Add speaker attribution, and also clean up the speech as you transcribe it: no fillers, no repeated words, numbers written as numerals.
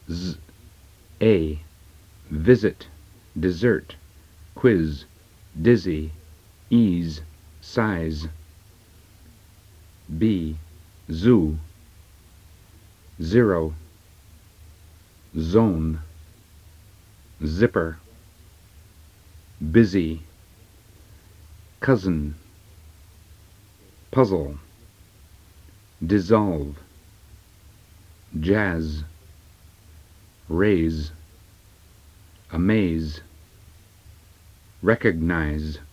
Speaker 1: Z, A, visit, dessert, quiz, dizzy, ease, size. B, zoo, zero, zone, zipper, busy, cousin, puzzle, dissolve, jazz, raise, amaze, recognize.